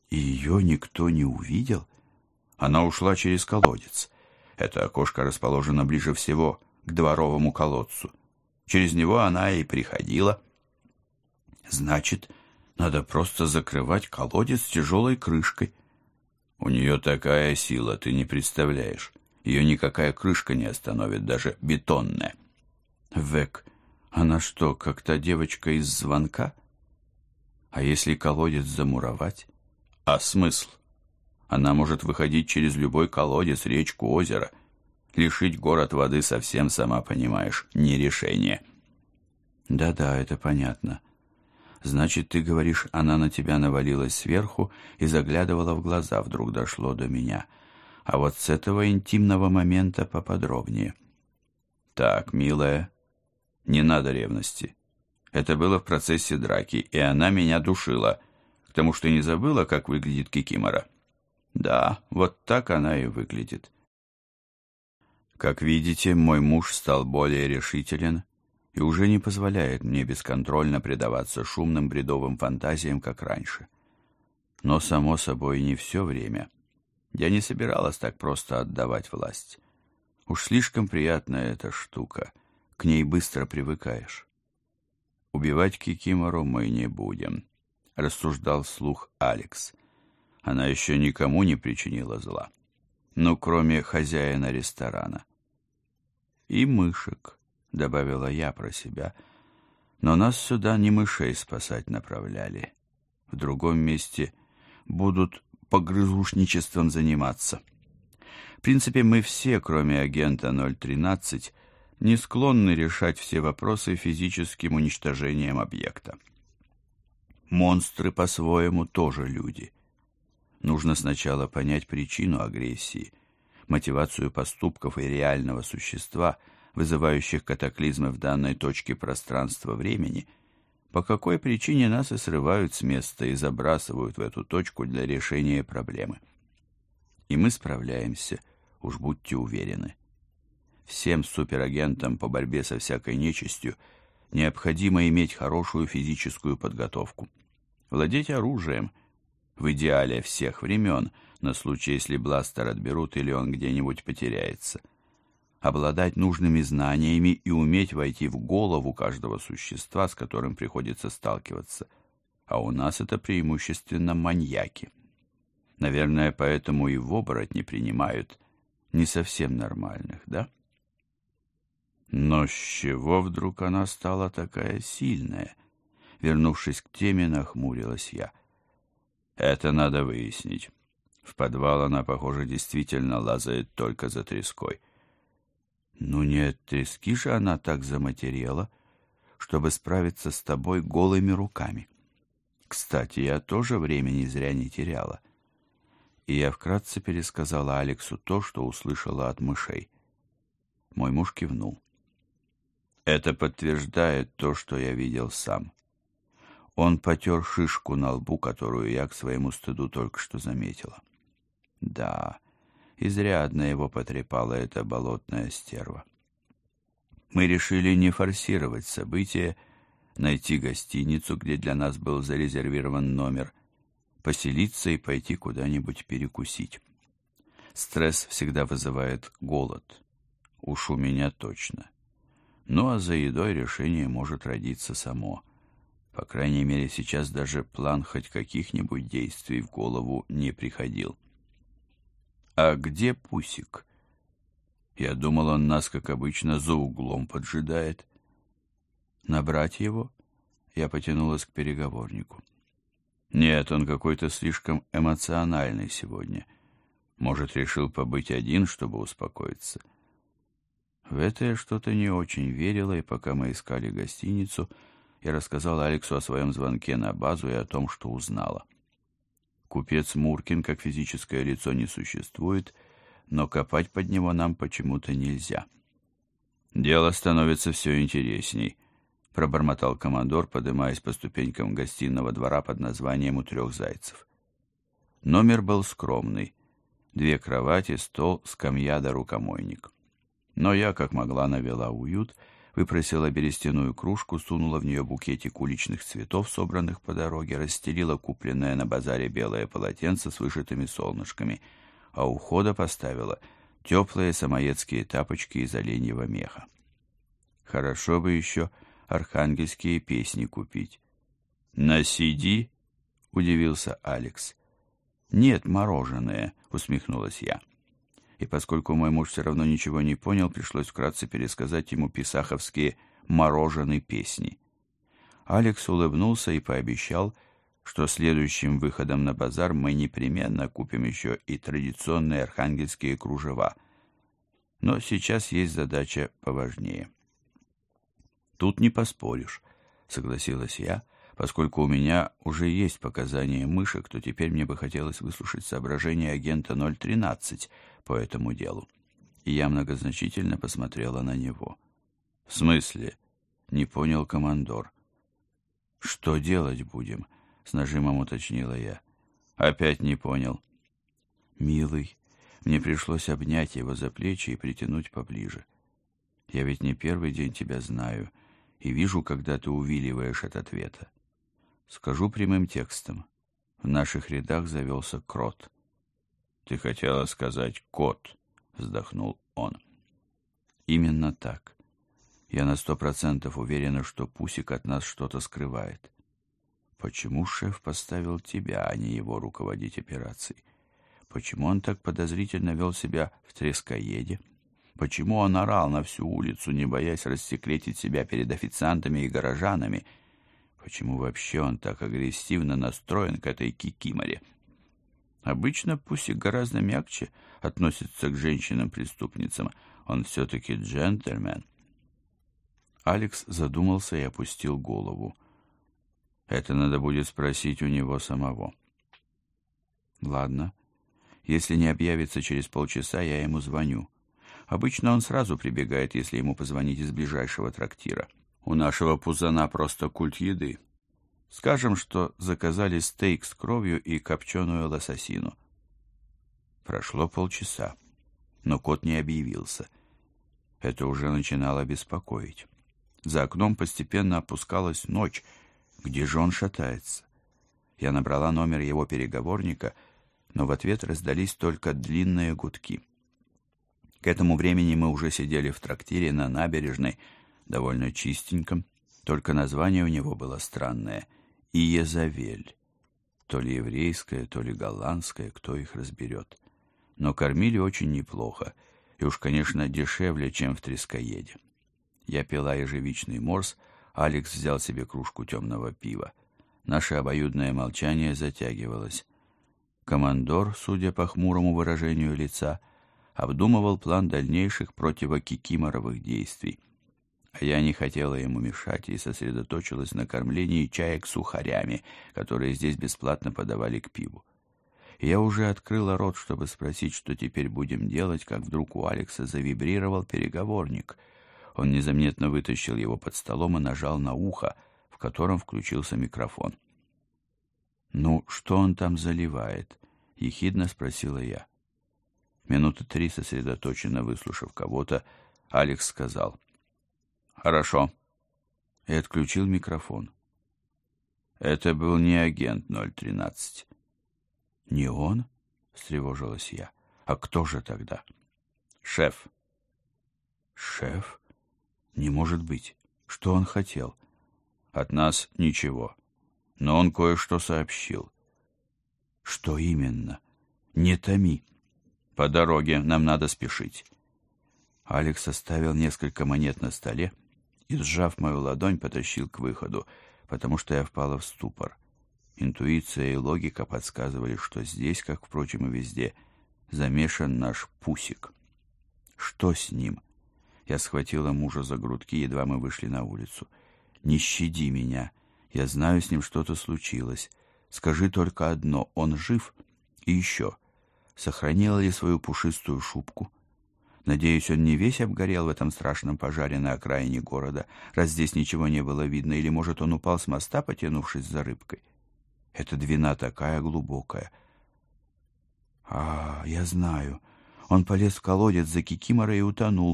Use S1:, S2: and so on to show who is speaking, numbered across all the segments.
S1: И ее никто не увидел? Она ушла через колодец. Это окошко расположено ближе всего к дворовому колодцу. Через него она и приходила. Значит, надо просто закрывать колодец тяжелой крышкой. У нее такая сила, ты не представляешь. Ее никакая крышка не остановит, даже бетонная. Век, она что, как та девочка из звонка? А если колодец замуровать? А смысл? Она может выходить через любой колодец, речку, озеро. Лишить город воды совсем, сама понимаешь, не решение. Да-да, это понятно. Значит, ты говоришь, она на тебя навалилась сверху и заглядывала в глаза, вдруг дошло до меня. А вот с этого интимного момента поподробнее. Так, милая, не надо ревности. Это было в процессе драки, и она меня душила. К тому, что не забыла, как выглядит Кикимора. Да, вот так она и выглядит. Как видите, мой муж стал более решителен и уже не позволяет мне бесконтрольно предаваться шумным бредовым фантазиям, как раньше. Но, само собой, не все время. Я не собиралась так просто отдавать власть. Уж слишком приятная эта штука, к ней быстро привыкаешь. «Убивать Кикимору мы не будем», — рассуждал вслух Алекс. «Она еще никому не причинила зла, ну, кроме хозяина ресторана». «И мышек», — добавила я про себя, «но нас сюда не мышей спасать направляли. В другом месте будут погрызушничеством заниматься. В принципе, мы все, кроме агента 013, не склонны решать все вопросы физическим уничтожением объекта. Монстры по-своему тоже люди. Нужно сначала понять причину агрессии, мотивацию поступков и реального существа, вызывающих катаклизмы в данной точке пространства-времени, по какой причине нас и срывают с места и забрасывают в эту точку для решения проблемы. И мы справляемся, уж будьте уверены. Всем суперагентам по борьбе со всякой нечистью необходимо иметь хорошую физическую подготовку. Владеть оружием, в идеале всех времен, на случай, если бластер отберут или он где-нибудь потеряется. Обладать нужными знаниями и уметь войти в голову каждого существа, с которым приходится сталкиваться. А у нас это преимущественно маньяки. Наверное, поэтому и в оборотни принимают не совсем нормальных, да? Но с чего вдруг она стала такая сильная? Вернувшись к теме, нахмурилась я. Это надо выяснить. В подвал она, похоже, действительно лазает только за треской. Ну не от трески же она так заматерела, чтобы справиться с тобой голыми руками. Кстати, я тоже времени зря не теряла. И я вкратце пересказала Алексу то, что услышала от мышей. Мой муж кивнул. Это подтверждает то, что я видел сам. Он потер шишку на лбу, которую я к своему стыду только что заметила. Да, изрядно его потрепала эта болотная стерва. Мы решили не форсировать события, найти гостиницу, где для нас был зарезервирован номер, поселиться и пойти куда-нибудь перекусить. Стресс всегда вызывает голод. Уж у меня точно. Ну а за едой решение может родиться само. По крайней мере, сейчас даже план хоть каких-нибудь действий в голову не приходил. «А где Пусик?» Я думал, он нас, как обычно, за углом поджидает. «Набрать его?» Я потянулась к переговорнику. «Нет, он какой-то слишком эмоциональный сегодня. Может, решил побыть один, чтобы успокоиться?» В это я что-то не очень верила, и пока мы искали гостиницу, я рассказала Алексу о своем звонке на базу и о том, что узнала. Купец Муркин как физическое лицо не существует, но копать под него нам почему-то нельзя. «Дело становится все интересней», — пробормотал командор, поднимаясь по ступенькам гостиного двора под названием «У трех зайцев». Номер был скромный. 2 кровати, стол, скамья да рукомойник. Но я, как могла, навела уют, выпросила берестяную кружку, сунула в нее букетик уличных цветов, собранных по дороге, расстелила купленное на базаре белое полотенце с вышитыми солнышками, а у входа поставила теплые самоедские тапочки из оленьего меха. Хорошо бы еще архангельские песни купить. «На CD?» — удивился Алекс. «Нет, мороженое», — усмехнулась я. И поскольку мой муж все равно ничего не понял, пришлось вкратце пересказать ему писаховские «мороженые песни». Алекс улыбнулся и пообещал, что следующим выходом на базар мы непременно купим еще и традиционные архангельские кружева. Но сейчас есть задача поважнее. «Тут не поспоришь», — согласилась я, поскольку у меня уже есть показания мышек, то теперь мне бы хотелось выслушать соображения агента 013 по этому делу. И я многозначительно посмотрела на него. «В смысле?» — не понял командор. «Что делать будем?» — с нажимом уточнила я. «Опять не понял». «Милый, мне пришлось обнять его за плечи и притянуть поближе. Я ведь не первый день тебя знаю и вижу, когда ты увиливаешь от ответа. Скажу прямым текстом. В наших рядах завелся крот». «Ты хотела сказать кот», — вздохнул он. «Именно так. Я на 100% уверена, что Пусик от нас что-то скрывает. Почему шеф поставил тебя, а не его руководить операцией? Почему он так подозрительно вел себя в Трескоеде? Почему он орал на всю улицу, не боясь рассекретить себя перед официантами и горожанами? Почему вообще он так агрессивно настроен к этой кикиморе? Обычно Пусик гораздо мягче относится к женщинам-преступницам. Он все-таки джентльмен». Алекс задумался и опустил голову. «Это надо будет спросить у него самого». «Ладно. Если не объявится через полчаса, я ему звоню. Обычно он сразу прибегает, если ему позвонить из ближайшего трактира. У нашего пузана просто культ еды. Скажем, что заказали стейк с кровью и копченую лососину». Прошло полчаса, но кот не объявился. Это уже начинало беспокоить. За окном постепенно опускалась ночь. Где же он шатается? Я набрала номер его переговорника, но в ответ раздались только длинные гудки. К этому времени мы уже сидели в трактире на набережной, довольно чистеньком, только название у него было странное — Иезавель. То ли еврейское, то ли голландское, кто их разберет. Но кормили очень неплохо, и уж, конечно, дешевле, чем в Трескоеде. Я пила ежевичный морс, Алекс взял себе кружку темного пива. Наше обоюдное молчание затягивалось. Командор, судя по хмурому выражению лица, обдумывал план дальнейших противокикиморовых действий. А я не хотела ему мешать и сосредоточилась на кормлении чаек сухарями, которые здесь бесплатно подавали к пиву. Я уже открыла рот, чтобы спросить, что теперь будем делать, как вдруг у Алекса завибрировал переговорник. Он незаметно вытащил его под столом и нажал на ухо, в котором включился микрофон. «Ну, что он там заливает?» — ехидно спросила я. Минуты 3, сосредоточенно выслушав кого-то, Алекс сказал: «Хорошо», и отключил микрофон. Это был не агент 013. «Не он?» — встревожилась я. «А кто же тогда?» «Шеф». «Шеф? Не может быть. Что он хотел?» «От нас ничего. Но он кое-что сообщил». «Что именно? Не томи. По дороге, нам надо спешить». Алекс оставил несколько монет на столе и, сжав мою ладонь, потащил к выходу, потому что я впала в ступор. Интуиция и логика подсказывали, что здесь, как, впрочем, и везде, замешан наш Пусик. «Что с ним?» Я схватила мужа за грудки, едва мы вышли на улицу. «Не щади меня. Я знаю, с ним что-то случилось. Скажи только одно: он жив? И еще, сохранила ли свою пушистую шубку? Надеюсь, он не весь обгорел в этом страшном пожаре на окраине города, раз здесь ничего не было видно, или, может, он упал с моста, потянувшись за рыбкой? Эта двина такая глубокая». «А, я знаю. Он полез в колодец за кикиморой и утонул.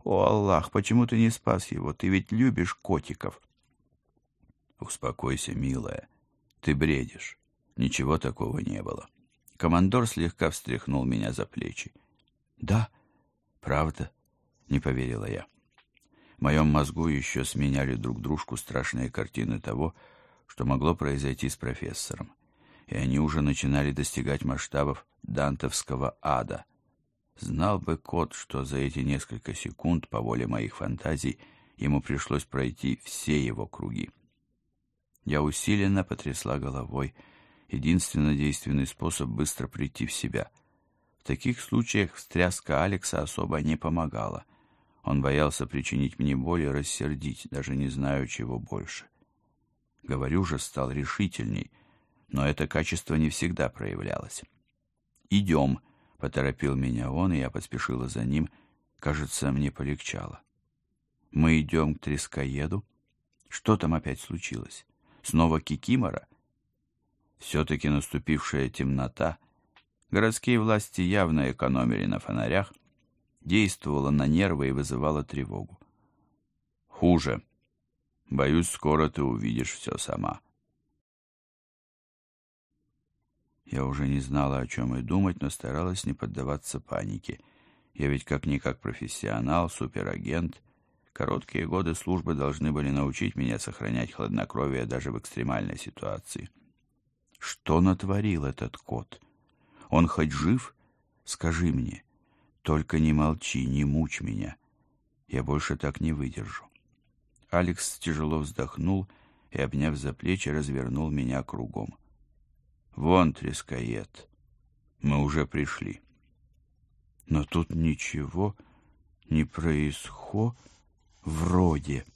S1: О, Аллах, почему ты не спас его? Ты ведь любишь котиков. Успокойся, милая. Ты бредишь. Ничего такого не было. Командор слегка встряхнул меня за плечи. Да, правда, не поверила я. В моем мозгу еще сменяли друг дружку страшные картины того, что могло произойти с профессором. И они уже начинали достигать масштабов дантовского ада. Знал бы кот, что за эти несколько секунд, по воле моих фантазий, ему пришлось пройти все его круги. Я усиленно потрясла головой. Единственно действенный способ быстро прийти в себя. В таких случаях встряска Алекса особо не помогала. Он боялся причинить мне боль и рассердить, даже не знаю, чего больше. Говорю же, стал решительней, но это качество не всегда проявлялось. «Идем», — поторопил меня он, и я поспешила за ним. Кажется, мне полегчало. Мы идем к трескоеду. Что там опять случилось? Снова кикимора? Все-таки наступившая темнота, городские власти явно экономили на фонарях, действовала на нервы и вызывала тревогу. Хуже. Боюсь, скоро ты увидишь все сама. Я уже не знала, о чем и думать, но старалась не поддаваться панике. Я ведь как-никак профессионал, суперагент. Короткие годы службы должны были научить меня сохранять хладнокровие даже в экстремальной ситуации. Что натворил этот кот? Он хоть жив? Скажи мне. Только не молчи, не мучь меня. Я больше так не выдержу. Алекс тяжело вздохнул и, обняв за плечи, развернул меня кругом. Вон трескоед. Мы уже пришли. Но тут ничего не происходит вроде.